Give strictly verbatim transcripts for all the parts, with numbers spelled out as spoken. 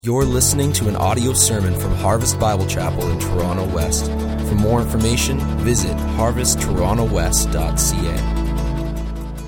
You're listening to an audio sermon from Harvest Bible Chapel in Toronto West. For more information, visit harvest toronto west dot c a.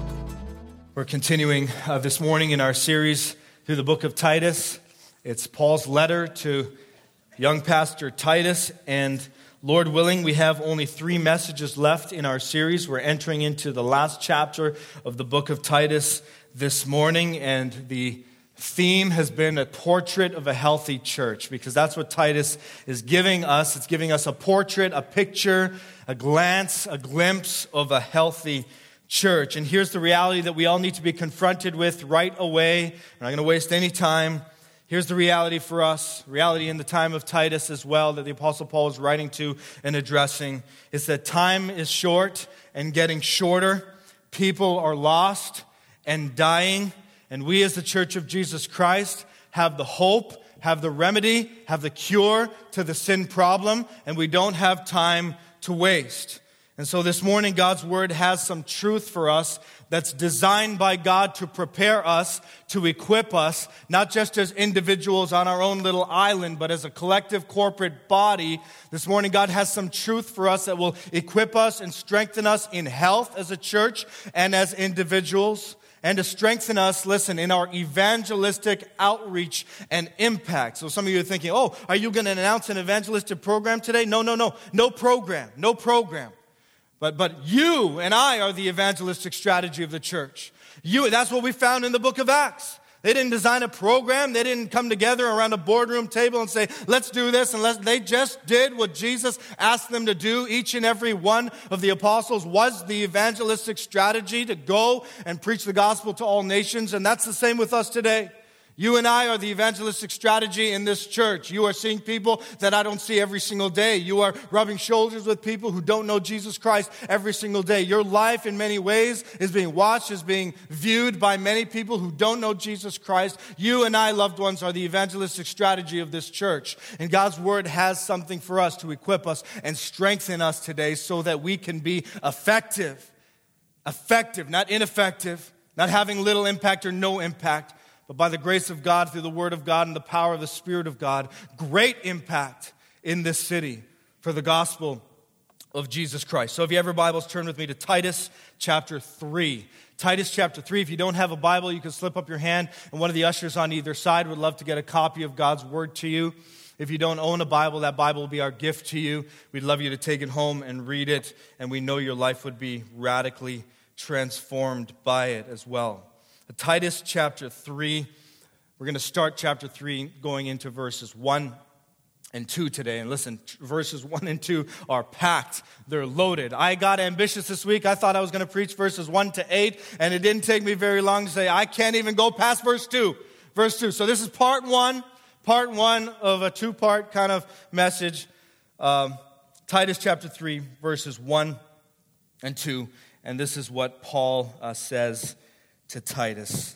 We're continuing uh, this morning in our series through the book of Titus. It's Paul's letter to young pastor Titus, and Lord willing, we have only three messages left in our series. We're entering into the last chapter of the book of Titus this morning, and the theme has been a portrait of a healthy church, because that's what Titus is giving us. It's giving us a portrait, a picture, a glance, a glimpse of a healthy church. And here's the reality that we all need to be confronted with right away. We're not going to waste any time. Here's the reality for us, reality in the time of Titus as well, that the Apostle Paul is writing to and addressing, is that time is short and getting shorter. People are lost and dying. And we as the Church of Jesus Christ have the hope, have the remedy, have the cure to the sin problem, and we don't have time to waste. And so this morning, God's Word has some truth for us that's designed by God to prepare us, to equip us, not just as individuals on our own little island, but as a collective corporate body. This morning, God has some truth for us that will equip us and strengthen us in health as a church and as individuals, and to strengthen us, listen, in our evangelistic outreach and impact. So some of you are thinking, oh, are you going to announce an evangelistic program today? No, no, no. No program. No program. But but you and I are the evangelistic strategy of the church. You, that's what we found in the book of Acts. They didn't design a program. They didn't come together around a boardroom table and say, let's do this. And let's, they just did what Jesus asked them to do. Each and every one of the apostles was the evangelistic strategy to go and preach the gospel to all nations. And that's the same with us today. You and I are the evangelistic strategy in this church. You are seeing people that I don't see every single day. You are rubbing shoulders with people who don't know Jesus Christ every single day. Your life in many ways is being watched, is being viewed by many people who don't know Jesus Christ. You and I, loved ones, are the evangelistic strategy of this church. And God's Word has something for us to equip us and strengthen us today so that we can be effective. Effective, not ineffective, not having little impact or no impact, but by the grace of God, through the Word of God and the power of the Spirit of God, great impact in this city for the gospel of Jesus Christ. So if you have your Bibles, turn with me to Titus chapter three. Titus chapter three. If you don't have a Bible, you can slip up your hand, and one of the ushers on either side would love to get a copy of God's Word to you. If you don't own a Bible, that Bible will be our gift to you. We'd love you to take it home and read it, and we know your life would be radically transformed by it as well. Titus chapter three, we're going to start chapter three going into verses one and two today. And listen, verses one and two are packed. They're loaded. I got ambitious this week. I thought I was going to preach verses one to eight, and it didn't take me very long to say, I can't even go past verse two. Verse two. So this is part one, part one of a two-part kind of message. Um, Titus chapter three, verses one and two. And this is what Paul uh, says to Titus.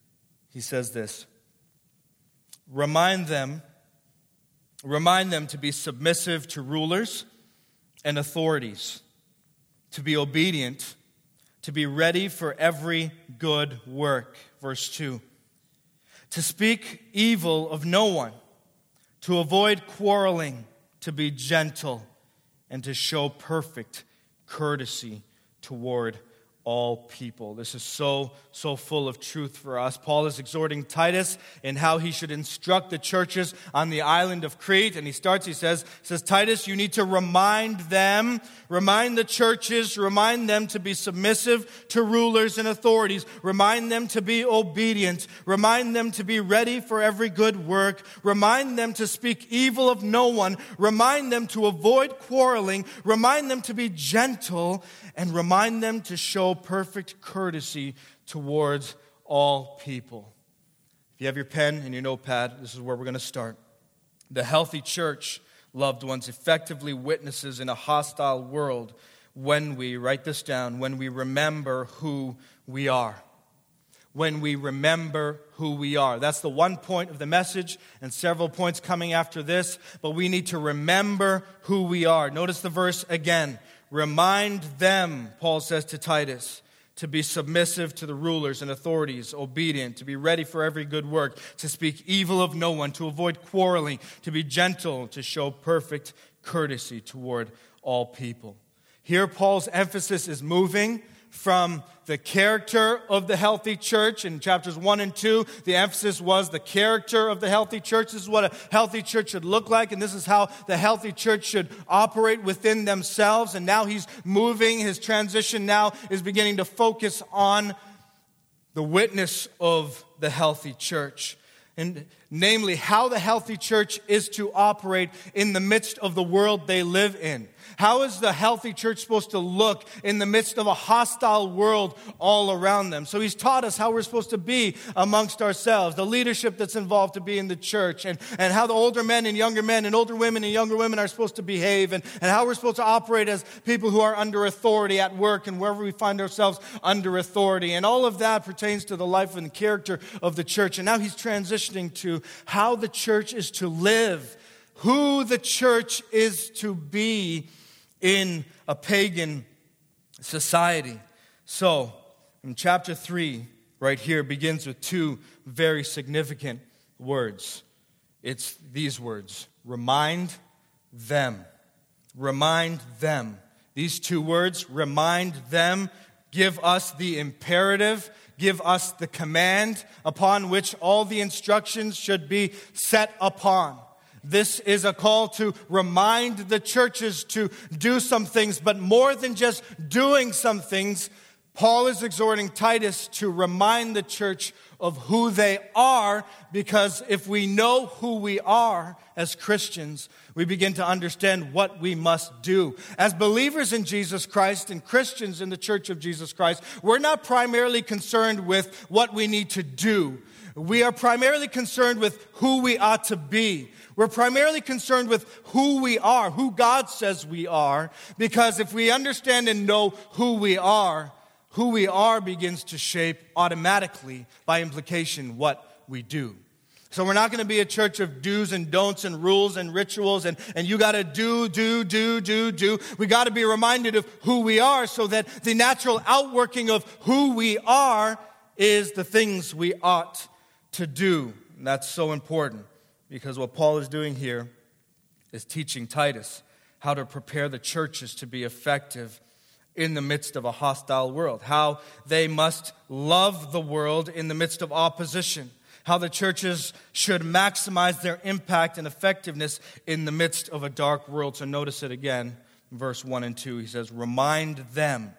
He says this: Remind them, remind them to be submissive to rulers and authorities, to be obedient, to be ready for every good work. Verse two. To speak evil of no one, to avoid quarreling, to be gentle, and to show perfect courtesy toward all people. This is so, so full of truth for us. Paul is exhorting Titus in how he should instruct the churches on the island of Crete. And he starts, he says, says, Titus, you need to remind them, remind the churches, remind them to be submissive to rulers and authorities. Remind them to be obedient. Remind them to be ready for every good work. Remind them to speak evil of no one. Remind them to avoid quarreling. Remind them to be gentle. And remind them to show perfect courtesy towards all people. If you have your pen and your notepad, this is where we're going to start. The healthy church, loved ones, effectively witnesses in a hostile world when we, write this down, when we remember who we are. When we remember who we are. That's the one point of the message, and several points coming after this, but we need to remember who we are. Notice the verse again. Remind them, Paul says to Titus, to be submissive to the rulers and authorities, obedient, to be ready for every good work, to speak evil of no one, to avoid quarreling, to be gentle, to show perfect courtesy toward all people. Here, Paul's emphasis is moving from the character of the healthy church. In chapters one and two, the emphasis was the character of the healthy church. This is what a healthy church should look like, and this is how the healthy church should operate within themselves. And now he's moving, his transition now is beginning to focus on the witness of the healthy church. And namely, how the healthy church is to operate in the midst of the world they live in. How is the healthy church supposed to look in the midst of a hostile world all around them? So he's taught us how we're supposed to be amongst ourselves, the leadership that's involved to be in the church, and, and how the older men and younger men and older women and younger women are supposed to behave, and, and how we're supposed to operate as people who are under authority at work and wherever we find ourselves under authority. And all of that pertains to the life and character of the church. And now he's transitioning to how the church is to live, who the church is to be in a pagan society. So, in chapter three, right here, begins with two very significant words. It's these words: remind them. Remind them. These two words, remind them, give us the imperative, give us the command upon which all the instructions should be set upon. This is a call to remind the churches to do some things, but more than just doing some things, Paul is exhorting Titus to remind the church of who they are, because if we know who we are as Christians, we begin to understand what we must do. As believers in Jesus Christ and Christians in the Church of Jesus Christ, we're not primarily concerned with what we need to do. We are primarily concerned with who we ought to be. We're primarily concerned with who we are, who God says we are, because if we understand and know who we are, who we are begins to shape automatically, by implication, what we do. So we're not going to be a church of do's and don'ts and rules and rituals and, and you got to do, do, do, do, do. We got to be reminded of who we are, so that the natural outworking of who we are is the things we ought to do. And that's so important, because what Paul is doing here is teaching Titus how to prepare the churches to be effective in the midst of a hostile world, how they must love the world in the midst of opposition, how the churches should maximize their impact and effectiveness in the midst of a dark world. So notice it again, verse one and two. He says, remind them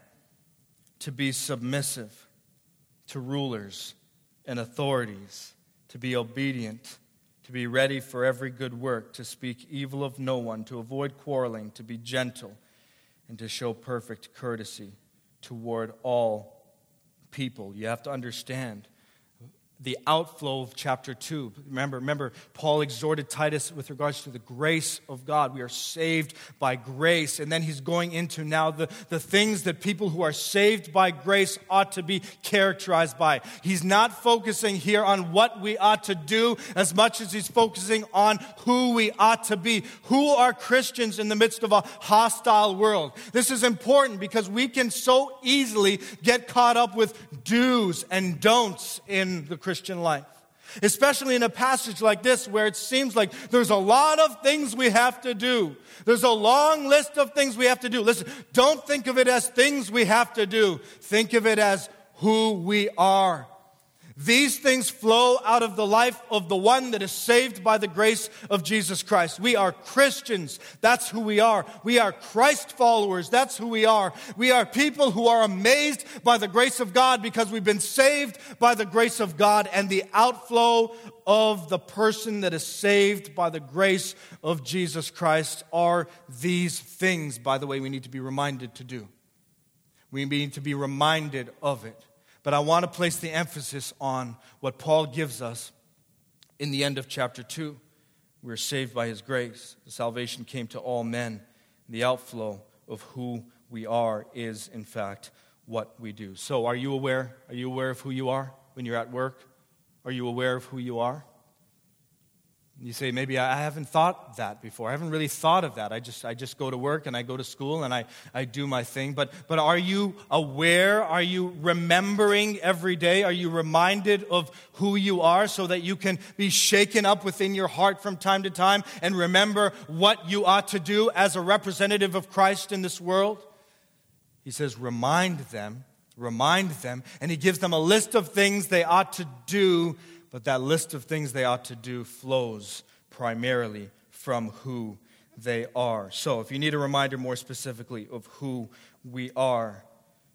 to be submissive to rulers and authorities, to be obedient, to be ready for every good work, to speak evil of no one, to avoid quarreling, to be gentle, and to show perfect courtesy toward all people. You have to understand the outflow of chapter two. Remember, remember, Paul exhorted Titus with regards to the grace of God. We are saved by grace. And then he's going into now the, the things that people who are saved by grace ought to be characterized by. He's not focusing here on what we ought to do as much as he's focusing on who we ought to be. Who are Christians in the midst of a hostile world? This is important because we can so easily get caught up with do's and don'ts in the Christian life, especially in a passage like this where it seems like there's a lot of things we have to do. There's a long list of things we have to do. Listen, don't think of it as things we have to do. Think of it as who we are. These things flow out of the life of the one that is saved by the grace of Jesus Christ. We are Christians. That's who we are. We are Christ followers. That's who we are. We are people who are amazed by the grace of God because we've been saved by the grace of God, and the outflow of the person that is saved by the grace of Jesus Christ are these things, by the way, we need to be reminded to do. We need to be reminded of it. But I want to place the emphasis on what Paul gives us in the end of chapter two. We're saved by his grace. The salvation came to all men. The outflow of who we are is, in fact, what we do. So are you aware? Are you aware of who you are when you're at work? Are you aware of who you are? You say, maybe I haven't thought that before. I haven't really thought of that. I just I just go to work and I go to school and I, I do my thing. But but are you aware? Are you remembering every day? Are you reminded of who you are so that you can be shaken up within your heart from time to time and remember what you ought to do as a representative of Christ in this world? He says, remind them, remind them. And he gives them a list of things they ought to do. But that list of things they ought to do flows primarily from who they are. So if you need a reminder more specifically of who we are,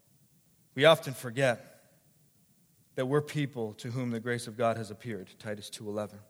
we often forget that we're people to whom the grace of God has appeared, Titus two eleven.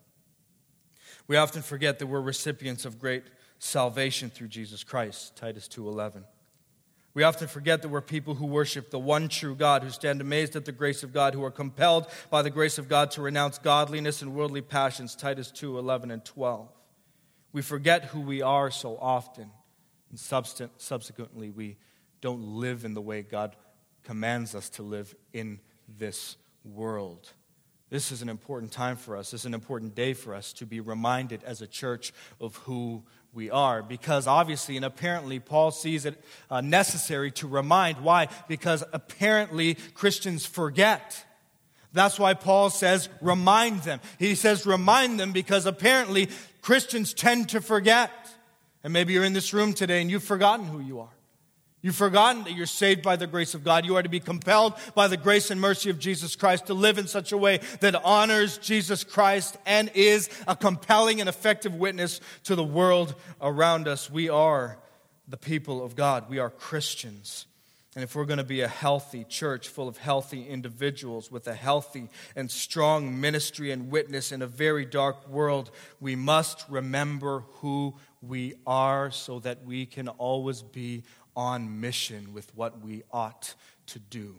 We often forget that we're recipients of great salvation through Jesus Christ, Titus two eleven. We often forget that we're people who worship the one true God, who stand amazed at the grace of God, who are compelled by the grace of God to renounce godliness and worldly passions, Titus two eleven and twelve. We forget who we are so often, and subsequently we don't live in the way God commands us to live in this world. This is an important time for us. This is an important day for us to be reminded as a church of who we are. Because obviously and apparently Paul sees it uh, necessary to remind. Why? Because apparently Christians forget. That's why Paul says remind them. He says remind them because apparently Christians tend to forget. And maybe you're in this room today and you've forgotten who you are. You've forgotten that you're saved by the grace of God. You are to be compelled by the grace and mercy of Jesus Christ to live in such a way that honors Jesus Christ and is a compelling and effective witness to the world around us. We are the people of God. We are Christians. And if we're going to be a healthy church full of healthy individuals with a healthy and strong ministry and witness in a very dark world, we must remember who we are so that we can always be on mission with what we ought to do.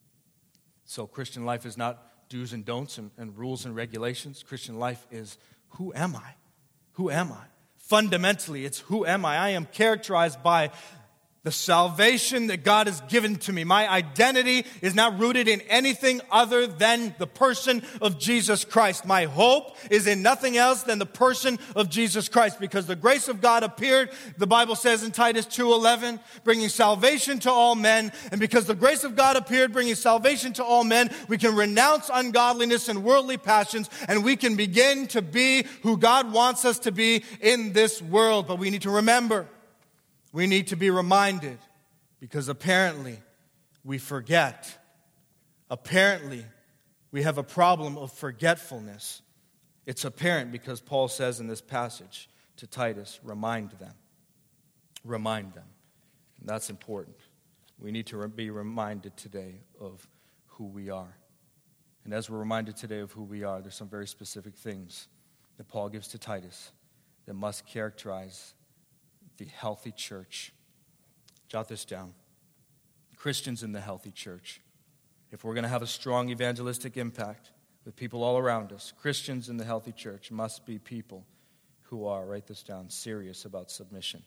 So Christian life is not do's and don'ts and, and rules and regulations. Christian life is, who am I? Who am I? Fundamentally, it's who am I? I am characterized by the salvation that God has given to me. My identity is not rooted in anything other than the person of Jesus Christ. My hope is in nothing else than the person of Jesus Christ, because the grace of God appeared, the Bible says in Titus two eleven, bringing salvation to all men. And because the grace of God appeared, bringing salvation to all men, we can renounce ungodliness and worldly passions, and we can begin to be who God wants us to be in this world. But we need to remember, we need to be reminded, because apparently we forget. Apparently we have a problem of forgetfulness. It's apparent because Paul says in this passage to Titus, remind them. Remind them. And that's important. We need to be reminded today of who we are. And as we're reminded today of who we are, there's some very specific things that Paul gives to Titus that must characterize the healthy church. Jot this down. Christians in the healthy church. If we're going to have a strong evangelistic impact with people all around us, Christians in the healthy church must be people who are, write this down, serious about submission.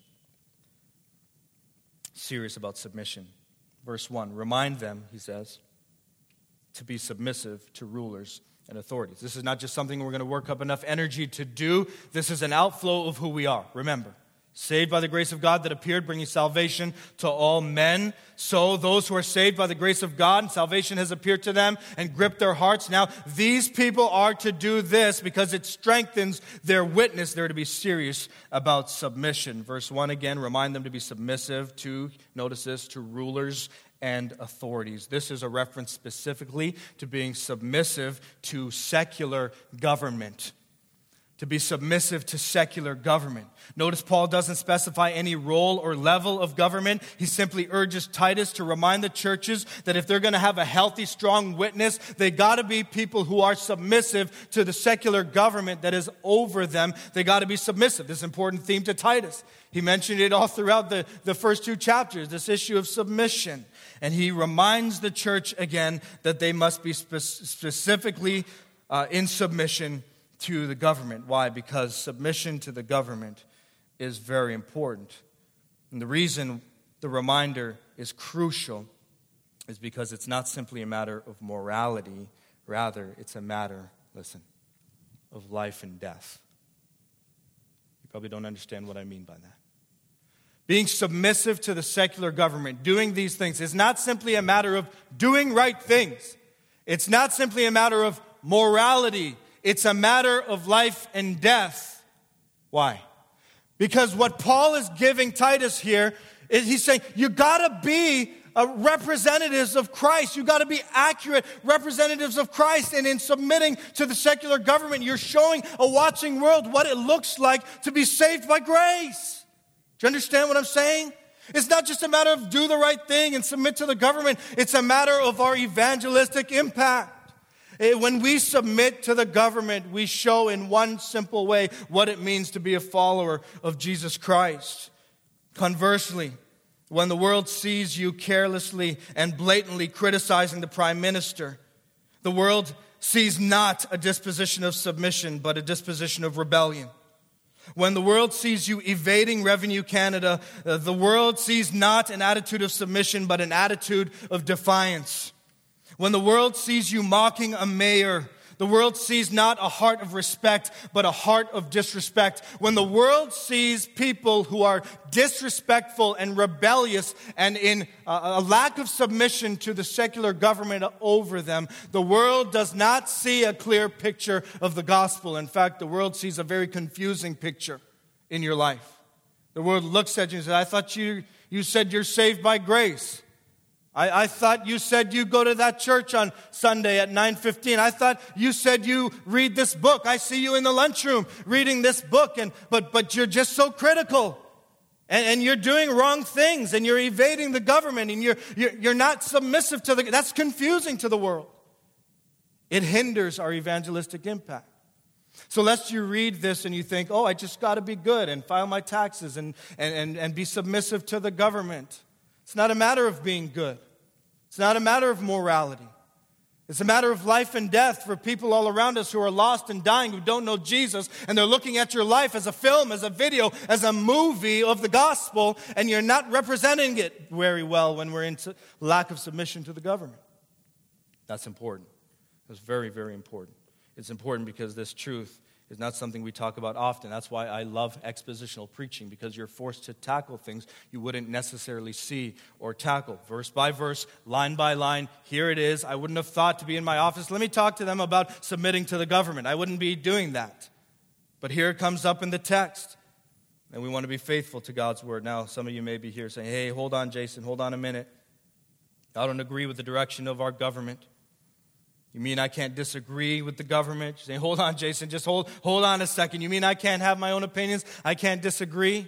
Serious about submission. Verse one, remind them, he says, to be submissive to rulers and authorities. This is not just something we're going to work up enough energy to do. This is an outflow of who we are. Remember, saved by the grace of God that appeared, bringing salvation to all men. So those who are saved by the grace of God, and salvation has appeared to them and gripped their hearts. Now, these people are to do this because it strengthens their witness. They're to be serious about submission. Verse one again, remind them to be submissive to, notice this, to rulers and authorities. This is a reference specifically to being submissive to secular government. To be submissive to secular government. Notice Paul doesn't specify any role or level of government. He simply urges Titus to remind the churches that if they're going to have a healthy, strong witness, they got to be people who are submissive to the secular government that is over them. They got to be submissive. This is an important theme to Titus. He mentioned it all throughout the, the first two chapters, this issue of submission. And he reminds the church again that they must be spe- specifically uh, in submission to the government. Why? Because submission to the government is very important. And the reason the reminder is crucial is because it's not simply a matter of morality. Rather, it's a matter, listen, of life and death. You probably don't understand what I mean by that. Being submissive to the secular government, doing these things, is not simply a matter of doing right things. It's not simply a matter of morality. It's a matter of life and death. Why? Because what Paul is giving Titus here is he's saying, you gotta be uh, representatives of Christ. You gotta be accurate representatives of Christ. And in submitting to the secular government, you're showing a watching world what it looks like to be saved by grace. Do you understand what I'm saying? It's not just a matter of do the right thing and submit to the government. It's a matter of our evangelistic impact. When we submit to the government, we show in one simple way what it means to be a follower of Jesus Christ. Conversely, when the world sees you carelessly and blatantly criticizing the prime minister, the world sees not a disposition of submission, but a disposition of rebellion. When the world sees you evading Revenue Canada, uh, the world sees not an attitude of submission, but an attitude of defiance. When the world sees you mocking a mayor, the world sees not a heart of respect, but a heart of disrespect. When the world sees people who are disrespectful and rebellious and in a lack of submission to the secular government over them, the world does not see a clear picture of the gospel. In fact, the world sees a very confusing picture in your life. The world looks at you and says, I thought you, you said you're saved by grace. I, I thought you said you go to that church on Sunday at nine fifteen. I thought you said you read this book. I see you in the lunchroom reading this book, and but but you're just so critical. And, and you're doing wrong things, and you're evading the government, and you're, you're you're not submissive to the... That's confusing to the world. It hinders our evangelistic impact. So lest you read this and you think, oh, I just got to be good and file my taxes and, and, and, and be submissive to the government. It's not a matter of being good. It's not a matter of morality. It's a matter of life and death for people all around us who are lost and dying, who don't know Jesus, and they're looking at your life as a film, as a video, as a movie of the gospel, and you're not representing it very well when we're in lack of submission to the government. That's important. It's very, very important. It's important because this truth is not something we talk about often. That's why I love expositional preaching, because you're forced to tackle things you wouldn't necessarily see or tackle. Verse by verse, line by line, here it is. I wouldn't have thought to be in my office. Let me talk to them about submitting to the government. I wouldn't be doing that. But here it comes up in the text. And we want to be faithful to God's word. Now, some of you may be here saying, hey, hold on, Jason, hold on a minute. I don't agree with the direction of our government. You mean I can't disagree with the government? You say, hold on, Jason, just hold, hold on a second. You mean I can't have my own opinions? I can't disagree?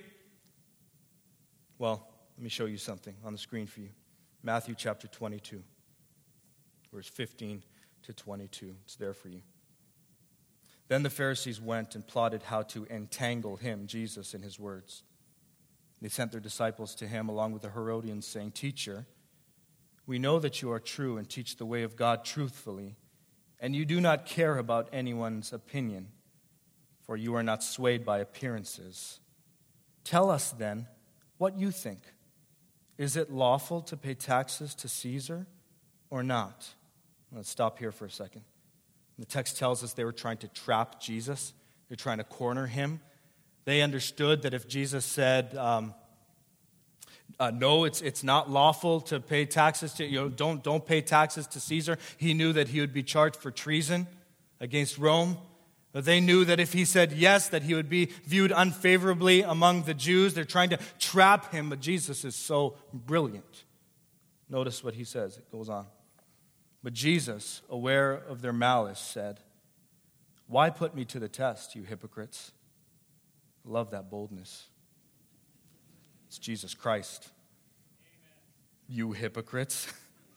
Well, let me show you something on the screen for you. Matthew chapter twenty-two, verse fifteen to twenty-two. It's there for you. Then the Pharisees went and plotted how to entangle him, Jesus, in his words. They sent their disciples to him along with the Herodians, saying, Teacher, we know that you are true and teach the way of God truthfully, and you do not care about anyone's opinion, for you are not swayed by appearances. Tell us then what you think. Is it lawful to pay taxes to Caesar or not? Let's stop here for a second. The text tells us they were trying to trap Jesus. They're trying to corner him. They understood that if Jesus said, um, Uh, no, it's it's not lawful to pay taxes to, you know, don't, don't pay taxes to Caesar. He knew that he would be charged for treason against Rome. But they knew that if he said yes, that he would be viewed unfavorably among the Jews. They're trying to trap him, but Jesus is so brilliant. Notice what he says. It goes on. But Jesus, aware of their malice, said, Why put me to the test, you hypocrites? I love that boldness. It's Jesus Christ. Amen. You hypocrites.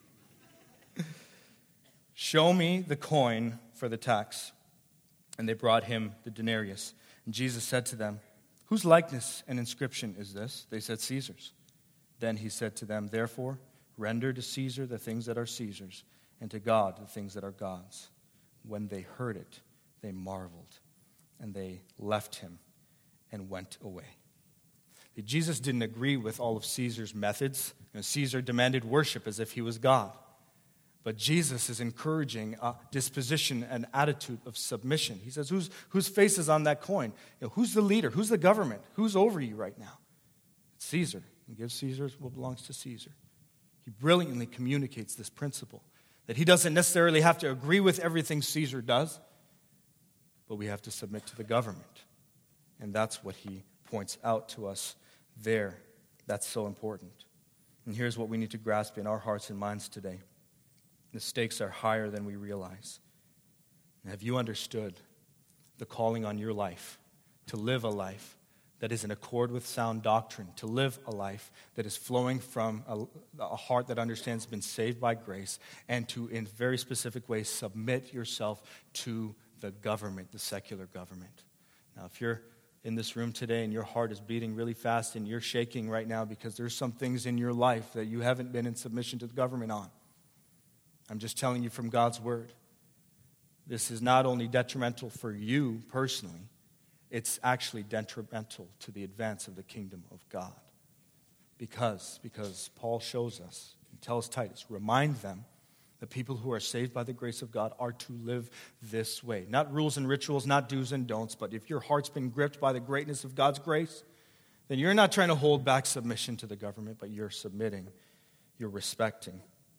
Show me the coin for the tax. And they brought him the denarius. And Jesus said to them, Whose likeness and inscription is this? They said, Caesar's. Then he said to them, Therefore, render to Caesar the things that are Caesar's, and to God the things that are God's. When they heard it, they marveled, and they left him and went away. Jesus didn't agree with all of Caesar's methods. You know, Caesar demanded worship as if he was God. But Jesus is encouraging a disposition, an attitude of submission. He says, whose, whose face is on that coin? You know, who's the leader? Who's the government? Who's over you right now? It's Caesar. And give Caesar what belongs to Caesar. He brilliantly communicates this principle, that he doesn't necessarily have to agree with everything Caesar does, but we have to submit to the government. And that's what he points out to us there. That's so important. And here's what we need to grasp in our hearts and minds today. The stakes are higher than we realize. Have you understood the calling on your life to live a life that is in accord with sound doctrine, to live a life that is flowing from a, a heart that understands been saved by grace, and to, in very specific ways, submit yourself to the government, the secular government? Now, if you're in this room today and your heart is beating really fast and you're shaking right now because there's some things in your life that you haven't been in submission to the government on, I'm just telling you from God's word. This is not only detrimental for you personally, it's actually detrimental to the advance of the kingdom of God. Because, because Paul shows us, and tells Titus, remind them that people who are saved by the grace of God are to live this way. Not rules and rituals, not do's and don'ts, but if your heart's been gripped by the greatness of God's grace, then you're not trying to hold back submission to the government, but you're submitting, you're respecting,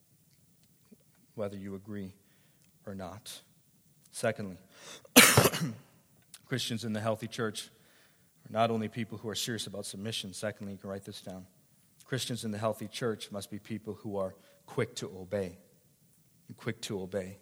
whether you agree or not. Secondly, Christians in the healthy church are not only people who are serious about submission. Secondly, you can write this down. Christians in the healthy church must be people who are quick to obey. Quick to obey.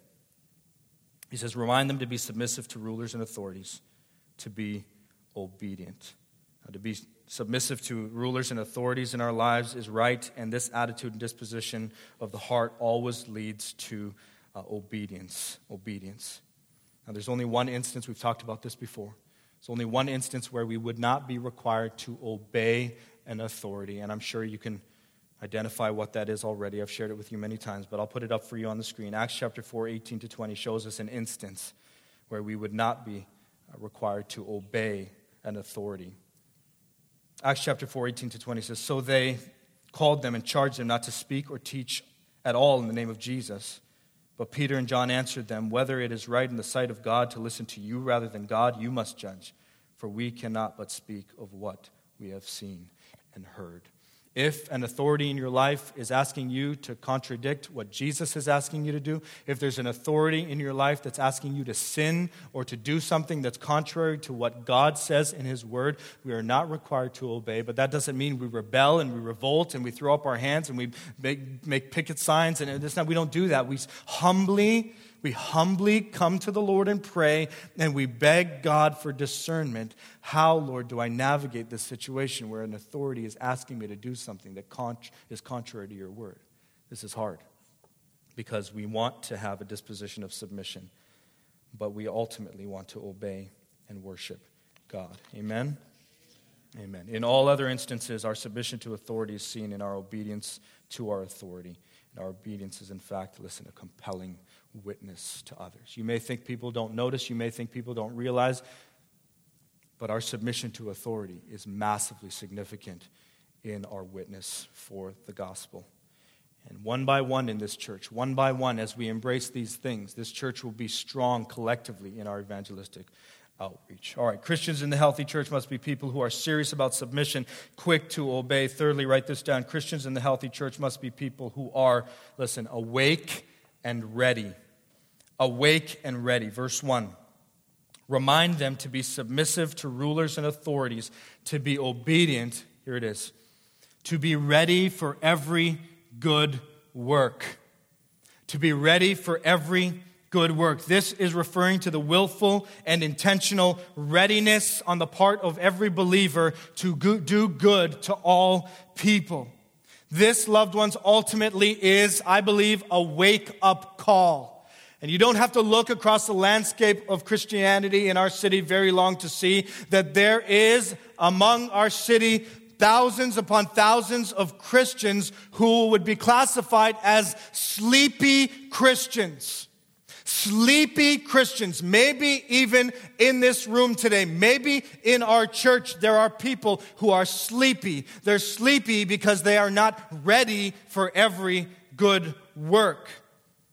He says, remind them to be submissive to rulers and authorities, to be obedient. Now, to be submissive to rulers and authorities in our lives is right, and this attitude and disposition of the heart always leads to uh, obedience. Obedience. Now, there's only one instance, we've talked about this before. There's only one instance where we would not be required to obey an authority, and I'm sure you can identify what that is already. I've shared it with you many times, but I'll put it up for you on the screen. Acts chapter four, eighteen to twenty shows us an instance where we would not be required to obey an authority. Acts chapter four, eighteen to twenty says, so they called them and charged them not to speak or teach at all in the name of Jesus. But Peter and John answered them, whether it is right in the sight of God to listen to you rather than God, you must judge. For we cannot but speak of what we have seen and heard. If an authority in your life is asking you to contradict what Jesus is asking you to do, if there's an authority in your life that's asking you to sin or to do something that's contrary to what God says in His Word, we are not required to obey. But that doesn't mean we rebel and we revolt and we throw up our hands and we make, make picket signs. And it's not, we don't do that. We humbly, we humbly come to the Lord and pray, and we beg God for discernment. How, Lord, do I navigate this situation where an authority is asking me to do something that is contrary to your word? This is hard because we want to have a disposition of submission, but we ultimately want to obey and worship God. Amen? Amen. In all other instances, our submission to authority is seen in our obedience to our authority. And our obedience is, in fact, listen, a compelling witness to others. You may think people don't notice, you may think people don't realize, but our submission to authority is massively significant in our witness for the gospel. And one by one in this church, one by one, as we embrace these things, this church will be strong collectively in our evangelistic outreach. All right, Christians in the healthy church must be people who are serious about submission, quick to obey. Thirdly, write this down. Christians in the healthy church must be people who are, listen, awake and ready. Awake and ready. Verse one. Remind them to be submissive to rulers and authorities, to be obedient, here it is, to be ready for every good work. To be ready for every good work. This is referring to the willful and intentional readiness on the part of every believer to go- do good to all people. This, loved ones, ultimately is, I believe, a wake-up call. And you don't have to look across the landscape of Christianity in our city very long to see that there is among our city thousands upon thousands of Christians who would be classified as sleepy Christians. Sleepy Christians. Maybe even in this room today, maybe in our church, there are people who are sleepy. They're sleepy because they are not ready for every good work.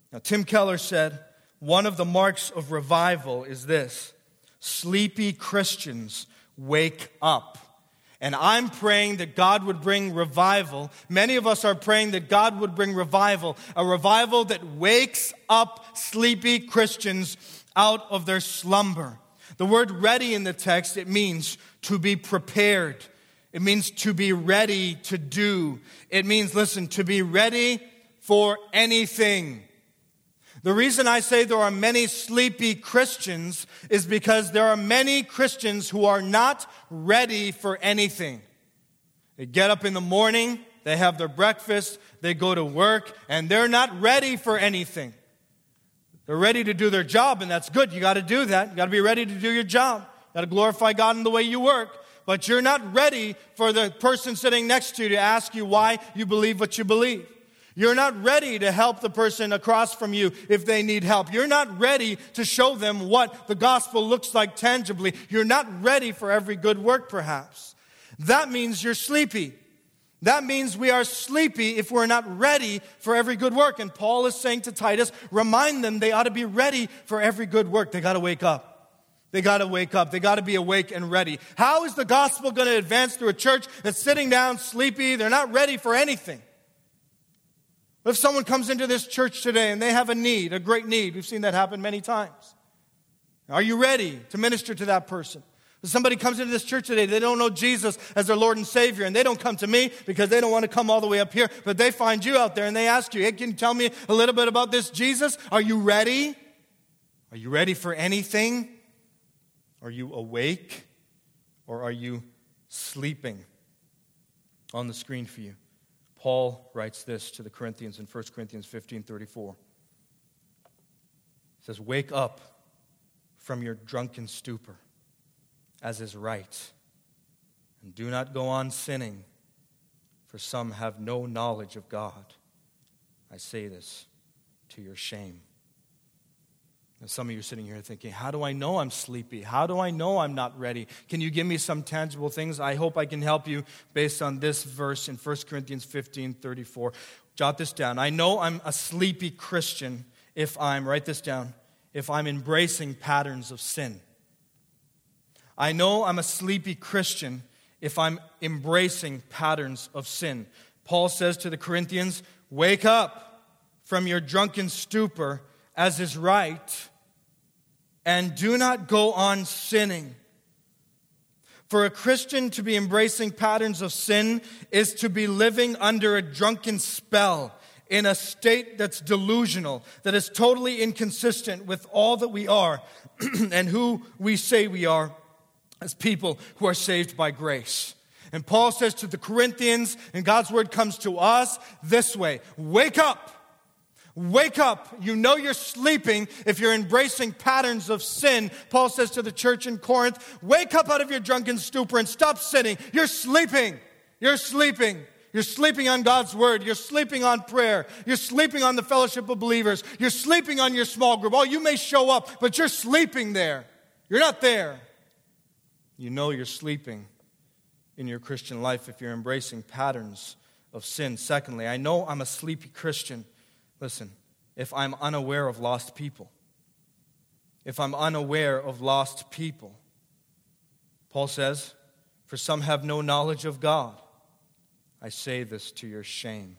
Now, Tim Keller said, one of the marks of revival is this: sleepy Christians wake up. And I'm praying that God would bring revival. Many of us are praying that God would bring revival, a revival that wakes up sleepy Christians out of their slumber. The word ready in the text, it means to be prepared. It means to be ready to do. It means, listen, to be ready for anything. The reason I say there are many sleepy Christians is because there are many Christians who are not ready for anything. They get up in the morning, they have their breakfast, they go to work, and they're not ready for anything. They're ready to do their job, and that's good. You got to do that. You got to be ready to do your job. You got to glorify God in the way you work. But you're not ready for the person sitting next to you to ask you why you believe what you believe. You're not ready to help the person across from you if they need help. You're not ready to show them what the gospel looks like tangibly. You're not ready for every good work, perhaps. That means you're sleepy. That means we are sleepy if we're not ready for every good work. And Paul is saying to Titus, remind them they ought to be ready for every good work. They got to wake up. They got to wake up. They got to be awake and ready. How is the gospel going to advance through a church that's sitting down sleepy? They're not ready for anything. If someone comes into this church today and they have a need, a great need, we've seen that happen many times. Are you ready to minister to that person? If somebody comes into this church today, they don't know Jesus as their Lord and Savior, and they don't come to me because they don't want to come all the way up here, but they find you out there and they ask you, hey, can you tell me a little bit about this Jesus? Are you ready? Are you ready for anything? Are you awake? Or are you sleeping? On the screen for you, Paul writes this to the Corinthians in First Corinthians fifteen thirty-four. He says, wake up from your drunken stupor, as is right, and do not go on sinning, for some have no knowledge of God. I say this to your shame. And some of you are sitting here thinking, how do I know I'm sleepy? How do I know I'm not ready? Can you give me some tangible things? I hope I can help you based on this verse in First Corinthians fifteen thirty-four. Jot this down. I know I'm a sleepy Christian if I'm, write this down, if I'm embracing patterns of sin. I know I'm a sleepy Christian if I'm embracing patterns of sin. Paul says to the Corinthians, wake up from your drunken stupor, as is right, and do not go on sinning. For a Christian to be embracing patterns of sin is to be living under a drunken spell in a state that's delusional, that is totally inconsistent with all that we are and who we say we are as people who are saved by grace. And Paul says to the Corinthians, and God's word comes to us this way, wake up. Wake up. You know you're sleeping if you're embracing patterns of sin. Paul says to the church in Corinth, wake up out of your drunken stupor and stop sinning. You're sleeping. You're sleeping. You're sleeping on God's word. You're sleeping on prayer. You're sleeping on the fellowship of believers. You're sleeping on your small group. Oh, you may show up, but you're sleeping there. You're not there. You know you're sleeping in your Christian life if you're embracing patterns of sin. Secondly, I know I'm a sleepy Christian. Listen, if I'm unaware of lost people, if I'm unaware of lost people, Paul says, for some have no knowledge of God. I say this to your shame.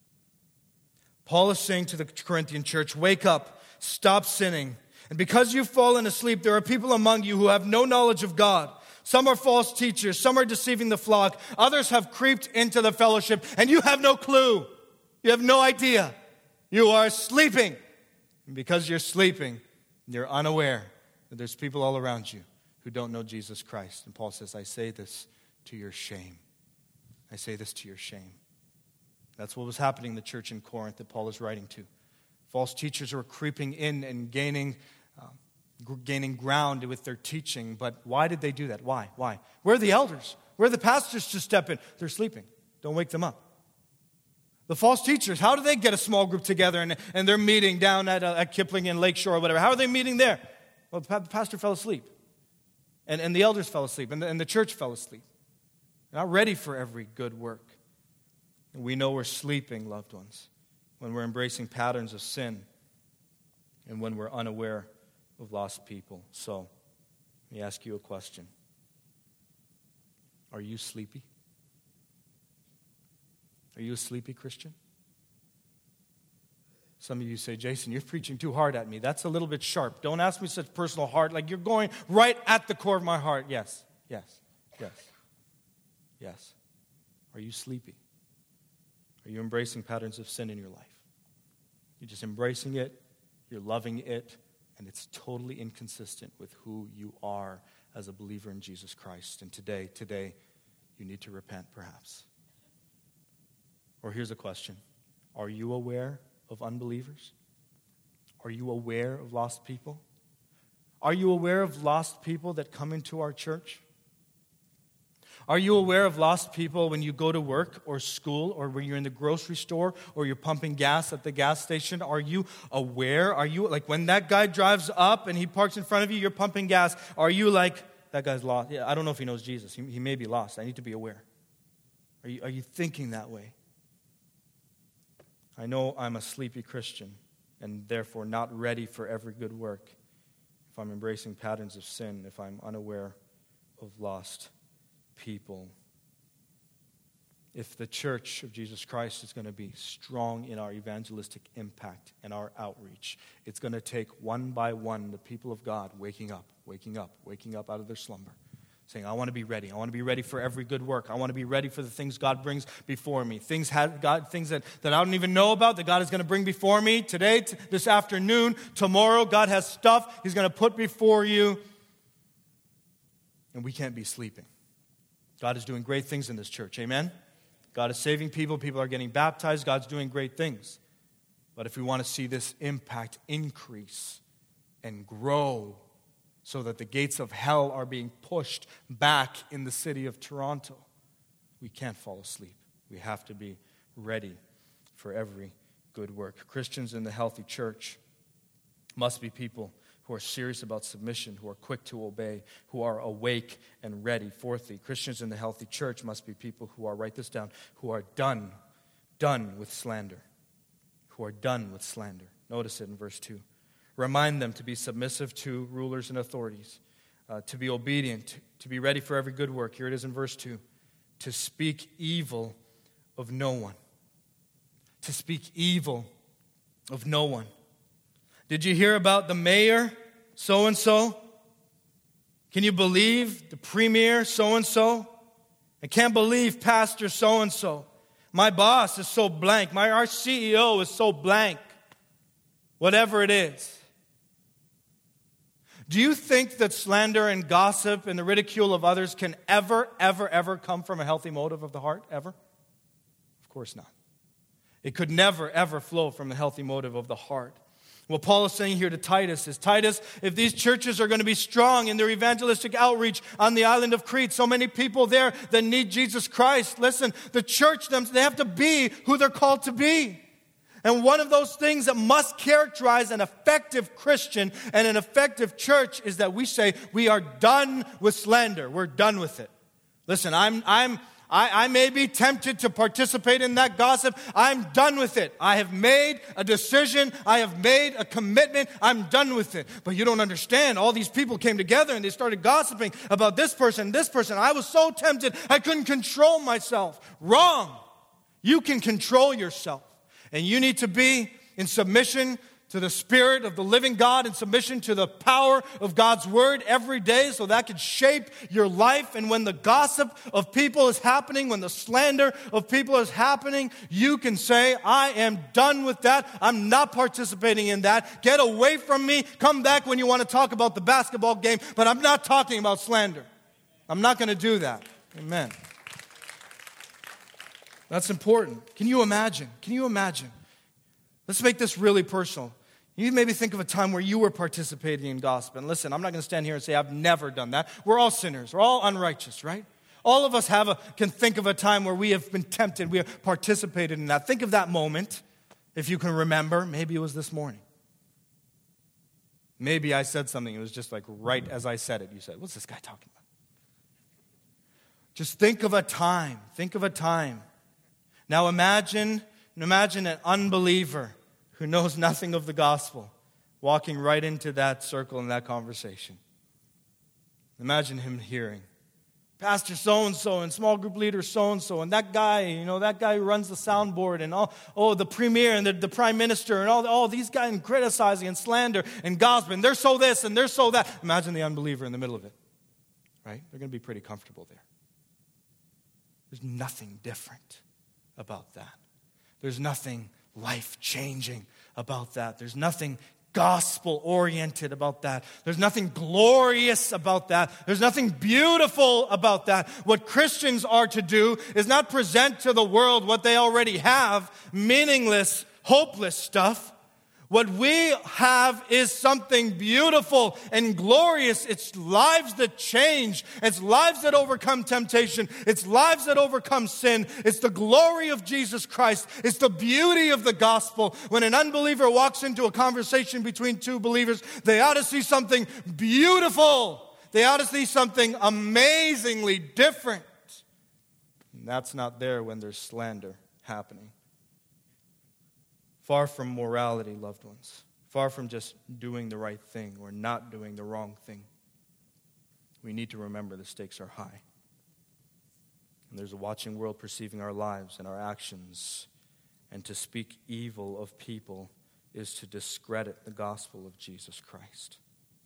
Paul is saying to the Corinthian church, wake up, stop sinning. And because you've fallen asleep, there are people among you who have no knowledge of God. Some are false teachers, some are deceiving the flock. Others have creeped into the fellowship, and you have no clue. You have no idea. You are sleeping. And because you're sleeping, you're unaware that there's people all around you who don't know Jesus Christ. And Paul says, I say this to your shame. I say this to your shame. That's what was happening in the church in Corinth that Paul is writing to. False teachers were creeping in and gaining, uh, g- gaining ground with their teaching. But why did they do that? Why? Why? Where are the elders? Where are the pastors to step in? They're sleeping. Don't wake them up. The false teachers, how do they get a small group together and, and they're meeting down at, uh, at Kipling in Lakeshore or whatever? How are they meeting there? Well, the pastor fell asleep. And, and the elders fell asleep. And the, and the church fell asleep. They're not ready for every good work. And we know we're sleeping, loved ones, when we're embracing patterns of sin and when we're unaware of lost people. So, let me ask you a question. Are you sleepy? Are you a sleepy Christian? Some of you say, Jason, you're preaching too hard at me. That's a little bit sharp. Don't ask me such personal heart. Like you're going right at the core of my heart. Yes, yes, yes, yes. Are you sleepy? Are you embracing patterns of sin in your life? You're just embracing it, you're loving it, and it's totally inconsistent with who you are as a believer in Jesus Christ. And today, today, you need to repent perhaps. Or here's a question. Are you aware of unbelievers? Are you aware of lost people? Are you aware of lost people that come into our church? Are you aware of lost people when you go to work or school or when you're in the grocery store or you're pumping gas at the gas station? Are you aware? Are you, like when that guy drives up and he parks in front of you, you're pumping gas. Are you like, that guy's lost? Yeah, I don't know if he knows Jesus. He, he may be lost. I need to be aware. Are you, are you thinking that way? I know I'm a sleepy Christian and therefore not ready for every good work if I'm embracing patterns of sin, if I'm unaware of lost people. If the church of Jesus Christ is going to be strong in our evangelistic impact and our outreach, it's going to take one by one the people of God waking up, waking up, waking up out of their slumber, saying, I want to be ready. I want to be ready for every good work. I want to be ready for the things God brings before me. Things have God, things that, that I don't even know about that God is going to bring before me today, t- this afternoon, tomorrow. God has stuff He's going to put before you. And we can't be sleeping. God is doing great things in this church. Amen? God is saving people. People are getting baptized. God's doing great things. But if we want to see this impact increase and grow so that the gates of hell are being pushed back in the city of Toronto, we can't fall asleep. We have to be ready for every good work. Christians in the healthy church must be people who are serious about submission, who are quick to obey, who are awake and ready. Fourthly, Christians in the healthy church must be people who are, write this down, who are done, done with slander. Who are done with slander. Notice it in verse two. Remind them to be submissive to rulers and authorities, uh, to be obedient, to, to be ready for every good work. Here it is in verse two. To speak evil of no one. To speak evil of no one. Did you hear about the mayor, so-and-so? Can you believe the premier, so-and-so? I can't believe pastor so-and-so. My boss is so blank. My our C E O is so blank. Whatever it is. Do you think that slander and gossip and the ridicule of others can ever, ever, ever come from a healthy motive of the heart? Ever? Of course not. It could never, ever flow from a healthy motive of the heart. What Paul is saying here to Titus is, Titus, if these churches are going to be strong in their evangelistic outreach on the island of Crete, so many people there that need Jesus Christ, listen, the church, them, they have to be who they're called to be. And one of those things that must characterize an effective Christian and an effective church is that we say we are done with slander. We're done with it. Listen, I'm, I'm, I, I may be tempted to participate in that gossip. I'm done with it. I have made a decision. I have made a commitment. I'm done with it. But you don't understand. All these people came together and they started gossiping about this person, this person. I was so tempted, I couldn't control myself. Wrong. You can control yourself. And you need to be in submission to the Spirit of the living God, in submission to the power of God's Word every day so that can shape your life. And when the gossip of people is happening, when the slander of people is happening, you can say, I am done with that. I'm not participating in that. Get away from me. Come back when you want to talk about the basketball game, but I'm not talking about slander. I'm not going to do that. Amen. That's important. Can you imagine? Can you imagine? Let's make this really personal. You maybe think of a time where you were participating in gossip. And listen, I'm not going to stand here and say I've never done that. We're all sinners. We're all unrighteous, right? All of us have a, can think of a time where we have been tempted. We have participated in that. Think of that moment, if you can remember. Maybe it was this morning. Maybe I said something. It was just like right as I said it. You said, what's this guy talking about? Just think of a time. Think of a time. Now imagine, imagine an unbeliever who knows nothing of the gospel walking right into that circle and that conversation. Imagine him hearing, Pastor so-and-so and small group leader so-and-so and that guy, you know, that guy who runs the soundboard and all, oh, the premier and the, the prime minister and all, all these guys and criticizing and slander and gossip and they're so this and they're so that. Imagine the unbeliever in the middle of it, right? They're going to be pretty comfortable there. There's nothing different about that. There's nothing life-changing about that. There's nothing gospel-oriented about that. There's nothing glorious about that. There's nothing beautiful about that. What Christians are to do is not present to the world what they already have, meaningless, hopeless stuff. What we have is something beautiful and glorious. It's lives that change. It's lives that overcome temptation. It's lives that overcome sin. It's the glory of Jesus Christ. It's the beauty of the gospel. When an unbeliever walks into a conversation between two believers, they ought to see something beautiful. They ought to see something amazingly different. And that's not there when there's slander happening. Far from morality, loved ones. Far from just doing the right thing or not doing the wrong thing. We need to remember the stakes are high. And there's a watching world perceiving our lives and our actions. And to speak evil of people is to discredit the gospel of Jesus Christ.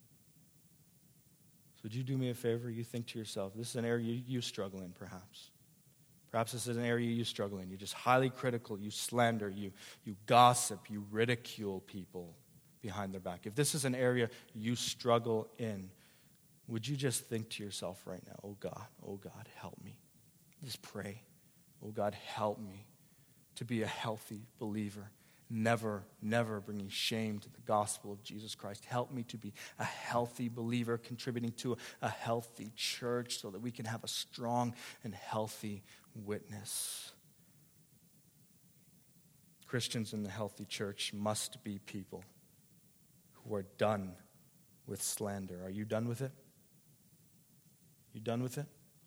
So would you do me a favor? You think to yourself, this is an area you, you struggle in perhaps. Perhaps this is an area you struggle in. You're just highly critical. You slander. You, you gossip. You ridicule people behind their back. If this is an area you struggle in, would you just think to yourself right now, oh God, oh God, help me. Just pray. Oh God, help me to be a healthy believer. Never, never bringing shame to the gospel of Jesus Christ. Help me to be a healthy believer, contributing to a, a healthy church so that we can have a strong and healthy witness. Christians in the healthy church must be people who are done with slander. Are you done with it? You done with it?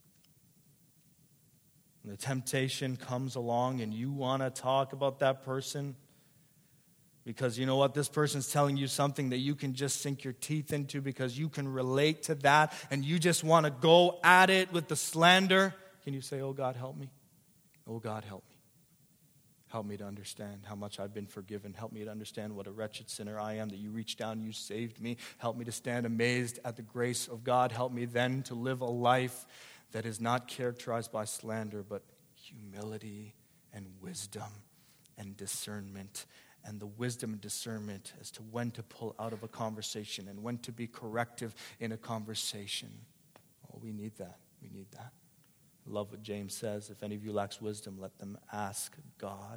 When the temptation comes along and you want to talk about that person, because you know what? This person's telling you something that you can just sink your teeth into because you can relate to that and you just want to go at it with the slander. Can you say, oh God, help me? Oh God, help me. Help me to understand how much I've been forgiven. Help me to understand what a wretched sinner I am, that you reached down, you saved me. Help me to stand amazed at the grace of God. Help me then to live a life that is not characterized by slander, but humility and wisdom and discernment. And the wisdom and discernment as to when to pull out of a conversation and when to be corrective in a conversation. Oh, we need that. We need that. I love what James says. If any of you lacks wisdom, let them ask God,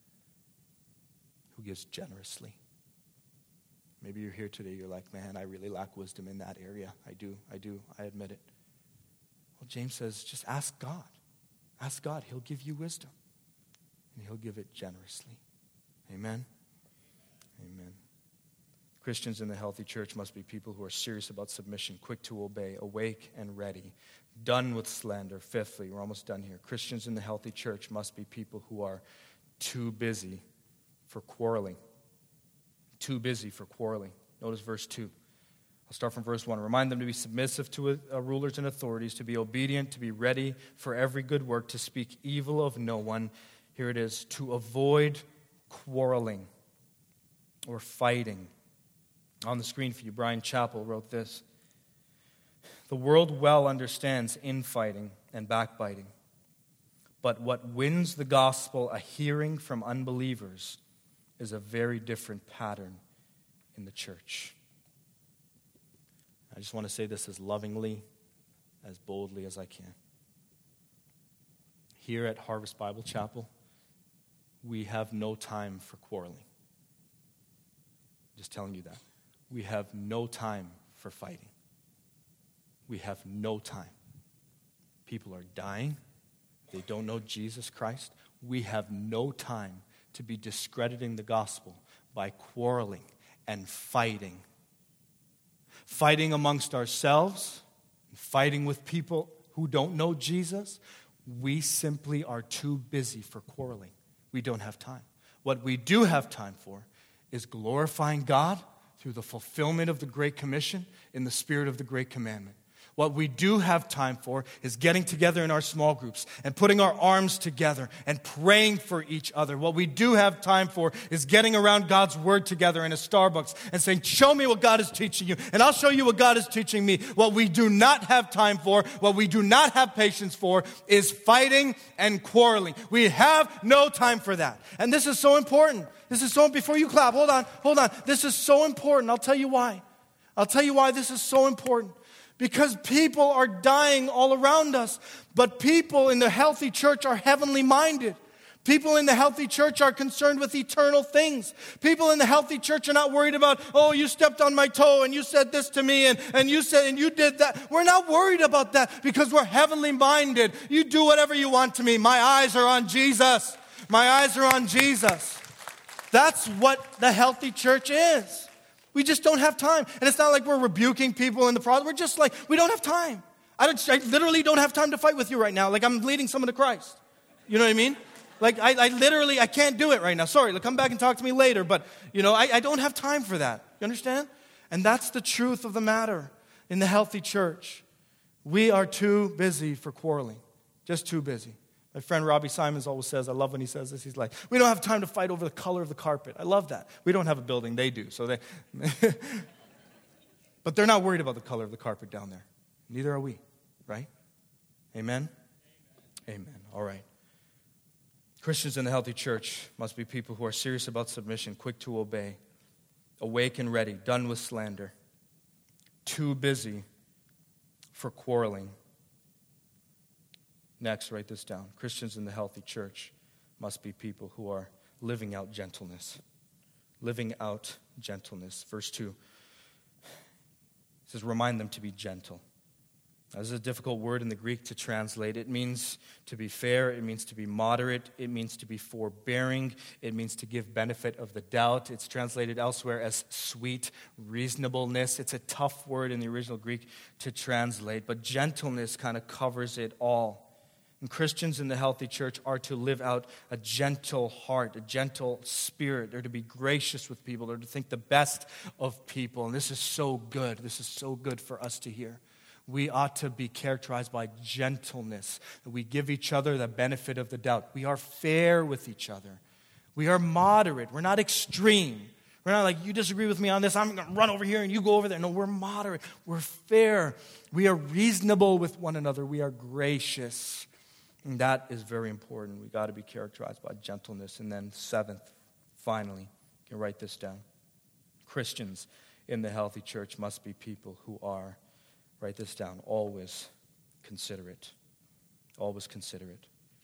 who gives generously. Maybe you're here today, you're like, man, I really lack wisdom in that area. I do, I do, I admit it. Well, James says, just ask God. Ask God. He'll give you wisdom. And he'll give it generously. Amen? Amen. Christians in the healthy church must be people who are serious about submission, quick to obey, awake and ready, done with slander. Fifthly, we're almost done here. Christians in the healthy church must be people who are too busy for quarreling. Too busy for quarreling. Notice verse two. I'll start from verse one. Remind them to be submissive to uh, rulers and authorities, to be obedient, to be ready for every good work, to speak evil of no one. Here it is, to avoid quarreling or fighting. On the screen for you, Brian Chappell wrote this. The world well understands infighting and backbiting, but what wins the gospel a hearing from unbelievers is a very different pattern in the church. I just want to say this as lovingly, as boldly as I can. Here at Harvest Bible Chapel, we have no time for quarreling. Just telling you that. We have no time for fighting. We have no time. People are dying. They don't know Jesus Christ. We have no time to be discrediting the gospel by quarreling and fighting. Fighting amongst ourselves, fighting with people who don't know Jesus. We simply are too busy for quarreling. We don't have time. What we do have time for is glorifying God through the fulfillment of the Great Commission in the spirit of the Great Commandment. What we do have time for is getting together in our small groups and putting our arms together and praying for each other. What we do have time for is getting around God's Word together in a Starbucks and saying, show me what God is teaching you, and I'll show you what God is teaching me. What we do not have time for, what we do not have patience for, is fighting and quarreling. We have no time for that. And this is so important. This is so, before you clap, hold on, hold on. This is so important. I'll tell you why. I'll tell you why this is so important. Because people are dying all around us. But people in the healthy church are heavenly minded. People in the healthy church are concerned with eternal things. People in the healthy church are not worried about, oh, you stepped on my toe and you said this to me and, and you said and you did that. We're not worried about that because we're heavenly minded. You do whatever you want to me. My eyes are on Jesus. My eyes are on Jesus. That's what the healthy church is. We just don't have time. And it's not like we're rebuking people in the process. We're just like, we don't have time. I, don't, I literally don't have time to fight with you right now. Like I'm leading someone to Christ. You know what I mean? Like I, I literally, I can't do it right now. Sorry, come back and talk to me later. But, you know, I, I don't have time for that. You understand? And that's the truth of the matter in the healthy church. We are too busy for quarreling. Just too busy. My friend Robbie Simons always says, I love when he says this, he's like, we don't have time to fight over the color of the carpet. I love that. We don't have a building, they do. So they, But they're not worried about the color of the carpet down there. Neither are we, right? Amen? Amen. Amen. All right. Christians in the healthy church must be people who are serious about submission, quick to obey, awake and ready, done with slander, too busy for quarreling. Next, write this down. Christians in the healthy church must be people who are living out gentleness. Living out gentleness. Verse two says, remind them to be gentle. Now, this is a difficult word in the Greek to translate. It means to be fair. It means to be moderate. It means to be forbearing. It means to give benefit of the doubt. It's translated elsewhere as sweet reasonableness. It's a tough word in the original Greek to translate, but gentleness kind of covers it all. And Christians in the healthy church are to live out a gentle heart, a gentle spirit. They're to be gracious with people. They're to think the best of people. And this is so good. This is so good for us to hear. We ought to be characterized by gentleness. We give each other the benefit of the doubt. We are fair with each other. We are moderate. We're not extreme. We're not like, you disagree with me on this, I'm going to run over here and you go over there. No, we're moderate. We're fair. We are reasonable with one another. We are gracious. And that is very important. We've got to be characterized by gentleness. And then seventh, finally, you can write this down. Christians in the healthy church must be people who are, write this down, always considerate. Always considerate.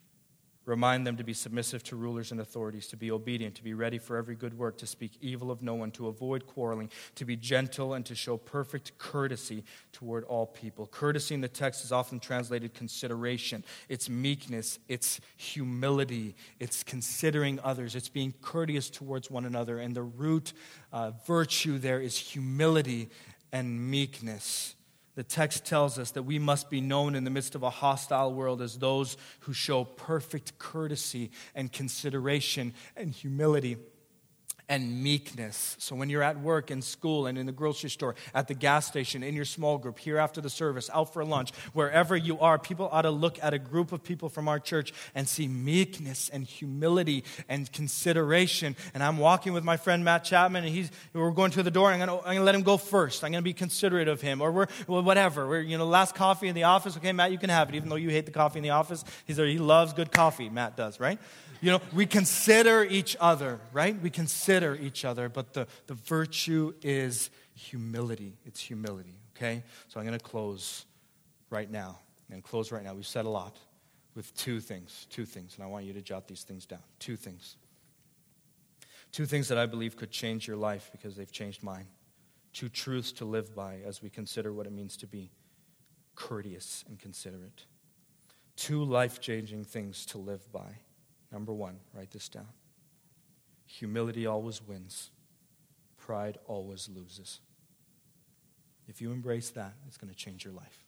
Remind them to be submissive to rulers and authorities, to be obedient, to be ready for every good work, to speak evil of no one, to avoid quarreling, to be gentle, and to show perfect courtesy toward all people. Courtesy in the text is often translated consideration. It's meekness, it's humility, it's considering others, it's being courteous towards one another. And the root uh, virtue there is humility and meekness. The text tells us that we must be known in the midst of a hostile world as those who show perfect courtesy and consideration and humility and meekness. So when you're at work, in school, and in the grocery store, at the gas station, in your small group, here after the service, out for lunch, wherever you are, people ought to look at a group of people from our church and see meekness and humility and consideration. And I'm walking with my friend Matt Chapman, and he's we're going to the door. And I'm going to I'm going to let him go first. I'm going to be considerate of him, or we're well, whatever. We're you know last coffee in the office. Okay, Matt, you can have it, even though you hate the coffee in the office. He's there. He loves good coffee. Matt does, right? You know, we consider each other, right? We consider each other, but the, the virtue is humility. It's humility, okay? So I'm going to close right now. I'm going to close right now. We've said a lot with two things, two things, and I want you to jot these things down. Two things. Two things that I believe could change your life because they've changed mine. Two truths to live by as we consider what it means to be courteous and considerate. Two life-changing things to live by. Number one, write this down. Humility always wins. Pride always loses. If you embrace that, it's going to change your life.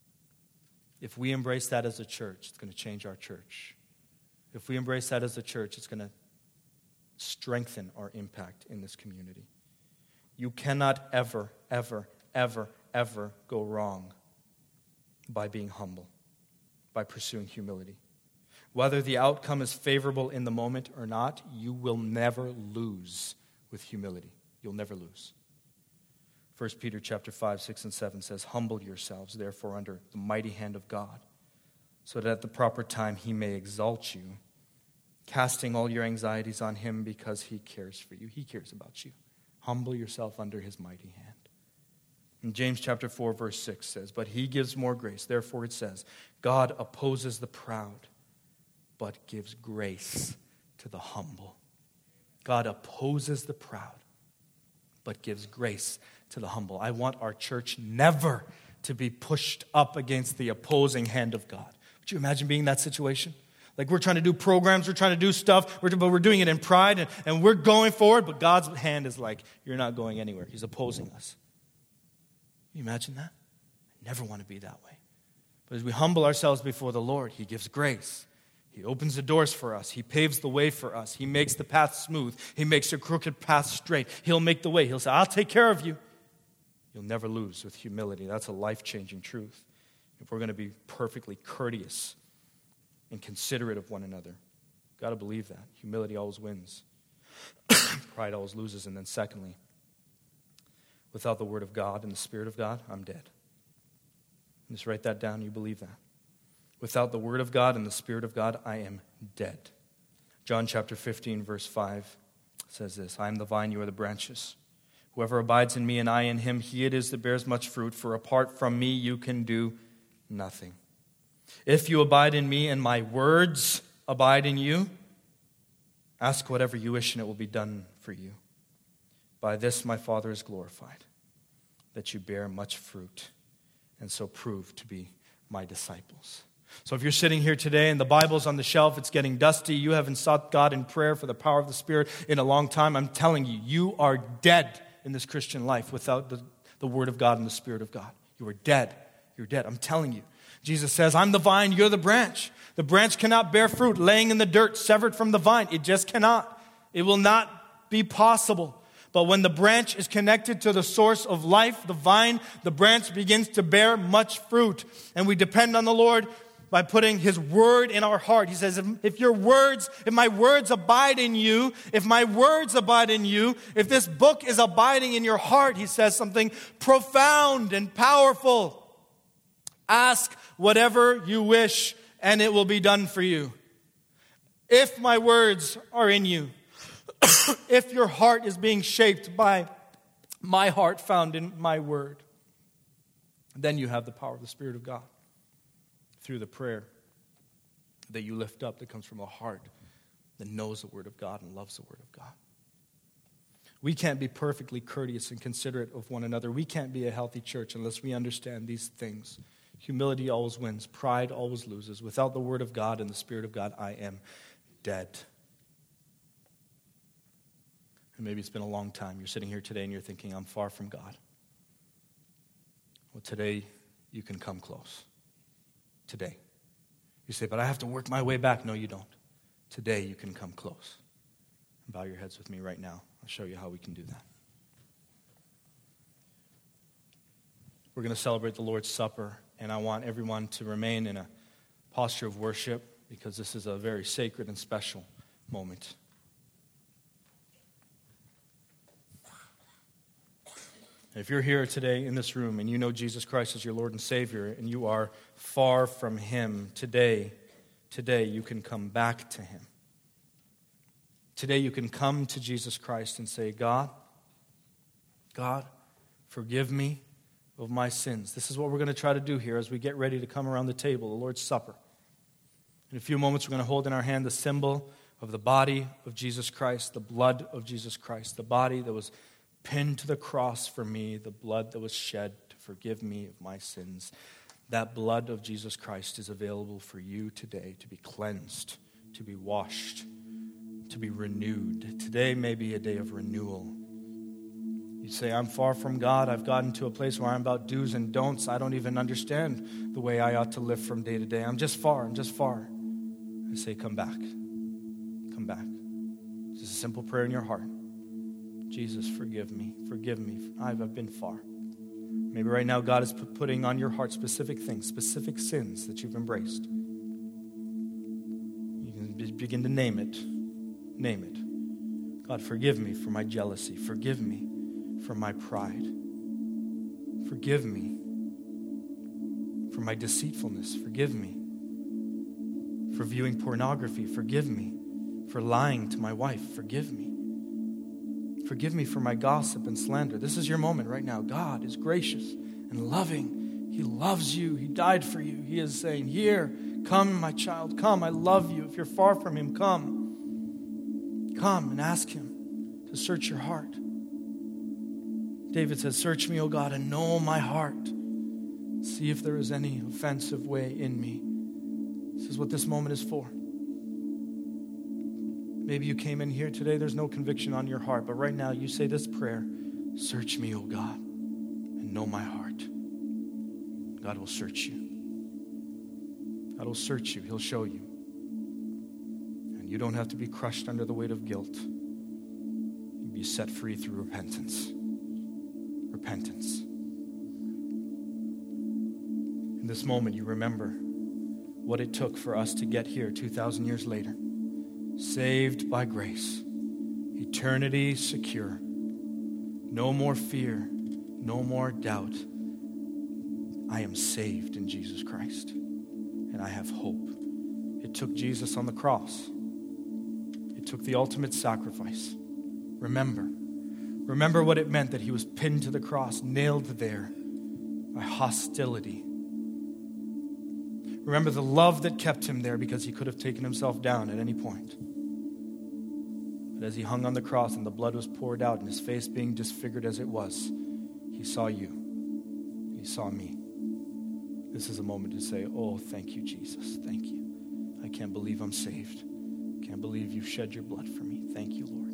If we embrace that as a church, it's going to change our church. If we embrace that as a church, it's going to strengthen our impact in this community. You cannot ever, ever, ever, ever go wrong by being humble, by pursuing humility. Whether the outcome is favorable in the moment or not, you will never lose with humility. You'll never lose. First Peter chapter five, six, and seven says, "Humble yourselves, therefore, under the mighty hand of God, so that at the proper time he may exalt you, casting all your anxieties on him because he cares for you." He cares about you. Humble yourself under his mighty hand. And James chapter four, verse six says, "But he gives more grace." Therefore it says, "God opposes the proud, but gives grace to the humble." God opposes the proud, but gives grace to the humble. I want our church never to be pushed up against the opposing hand of God. Would you imagine being in that situation? Like we're trying to do programs, we're trying to do stuff, but we're doing it in pride, and, and we're going forward, but God's hand is like, you're not going anywhere. He's opposing us. Can you imagine that? I never want to be that way. But as we humble ourselves before the Lord, he gives grace. He opens the doors for us. He paves the way for us. He makes the path smooth. He makes a crooked path straight. He'll make the way. He'll say, "I'll take care of you." You'll never lose with humility. That's a life-changing truth. If we're going to be perfectly courteous and considerate of one another, you've got to believe that. Humility always wins. Pride always loses. And then secondly, without the Word of God and the Spirit of God, I'm dead. Just write that down. You believe that. Without the Word of God and the Spirit of God, I am dead. John chapter fifteen, verse five says this, "I am the vine, you are the branches. Whoever abides in me and I in him, he it is that bears much fruit, for apart from me you can do nothing. If you abide in me and my words abide in you, ask whatever you wish and it will be done for you. By this my Father is glorified, that you bear much fruit, and so prove to be my disciples." So if you're sitting here today and the Bible's on the shelf, it's getting dusty, you haven't sought God in prayer for the power of the Spirit in a long time, I'm telling you, you are dead in this Christian life without the, the Word of God and the Spirit of God. You are dead. You're dead. I'm telling you. Jesus says, "I'm the vine, you're the branch." The branch cannot bear fruit laying in the dirt, severed from the vine. It just cannot. It will not be possible. But when the branch is connected to the source of life, the vine, the branch begins to bear much fruit. And we depend on the Lord by putting his word in our heart. He says, if, if your words, if my words abide in you, if my words abide in you, if this book is abiding in your heart, he says something profound and powerful. Ask whatever you wish, and it will be done for you. If my words are in you, if your heart is being shaped by my heart found in my word, then you have the power of the Spirit of God through the prayer that you lift up that comes from a heart that knows the Word of God and loves the Word of God. We can't be perfectly courteous and considerate of one another. We can't be a healthy church unless we understand these things. Humility always wins. Pride always loses. Without the Word of God and the Spirit of God, I am dead. And maybe it's been a long time. You're sitting here today and you're thinking, I'm far from God. Well, today you can come close. Today. You say, but I have to work my way back. No, you don't. Today you can come close. Bow your heads with me right now. I'll show you how we can do that. We're going to celebrate the Lord's Supper, and I want everyone to remain in a posture of worship because this is a very sacred and special moment. If you're here today in this room and you know Jesus Christ as your Lord and Savior and you are far from Him, today, today you can come back to Him. Today you can come to Jesus Christ and say, God, God, forgive me of my sins. This is what we're going to try to do here as we get ready to come around the table, the Lord's Supper. In a few moments, we're going to hold in our hand the symbol of the body of Jesus Christ, the blood of Jesus Christ, the body that was pinned to the cross for me, the blood that was shed to forgive me of my sins. That blood of Jesus Christ is available for you today to be cleansed, to be washed, to be renewed. Today may be a day of renewal. You say, I'm far from God. I've gotten to a place where I'm about do's and don'ts. I don't even understand the way I ought to live from day to day. I'm just far. I'm just far. I say, come back. Come back. It's just a simple prayer in your heart. Jesus, forgive me. Forgive me. I've, I've been far. Maybe right now God is putting on your heart specific things, specific sins that you've embraced. You can begin to name it. Name it. God, forgive me for my jealousy. Forgive me for my pride. Forgive me for my deceitfulness. Forgive me for viewing pornography. Forgive me for lying to my wife. Forgive me. Forgive me for my gossip and slander. This is your moment right now. God is gracious and loving. He loves you. He died for you. He is saying, here, come, my child, come. I love you. If you're far from him, come. Come and ask him to search your heart. David says, search me, O God, and know my heart. See if there is any offensive way in me. This is what this moment is for. Maybe you came in here today, there's no conviction on your heart, but right now you say this prayer, search me, O God, and know my heart. God will search you. God will search you. He'll show you. And you don't have to be crushed under the weight of guilt. You'll be set free through repentance. Repentance. In this moment, you remember what it took for us to get here two thousand years later. Saved by grace. Eternity secure. No more fear. No more doubt. I am saved in Jesus Christ. And I have hope. It took Jesus on the cross. It took the ultimate sacrifice. Remember. Remember what it meant that he was pinned to the cross, nailed there by hostility. Remember the love that kept him there because he could have taken himself down at any point. But as he hung on the cross and the blood was poured out and his face being disfigured as it was, he saw you. He saw me. This is a moment to say, oh, thank you, Jesus. Thank you. I can't believe I'm saved. Can't believe you shed your blood for me. Thank you, Lord.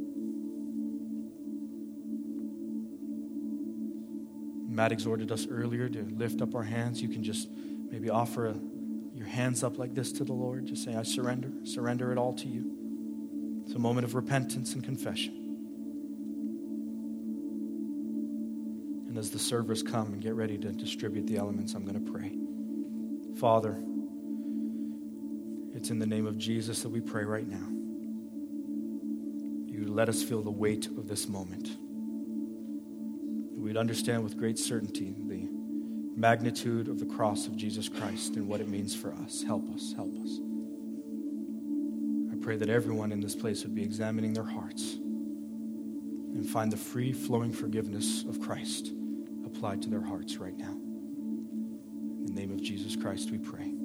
Matt exhorted us earlier to lift up our hands. You can just maybe offer a, your hands up like this to the Lord. Just say, I surrender. Surrender it all to you. It's a moment of repentance and confession. And as the servers come and get ready to distribute the elements, I'm going to pray. Father, it's in the name of Jesus that we pray right now. You let us feel the weight of this moment. We'd understand with great certainty the magnitude of the cross of Jesus Christ and what it means for us. Help us, help us. I pray that everyone in this place would be examining their hearts and find the free-flowing forgiveness of Christ applied to their hearts right now. In the name of Jesus Christ we pray.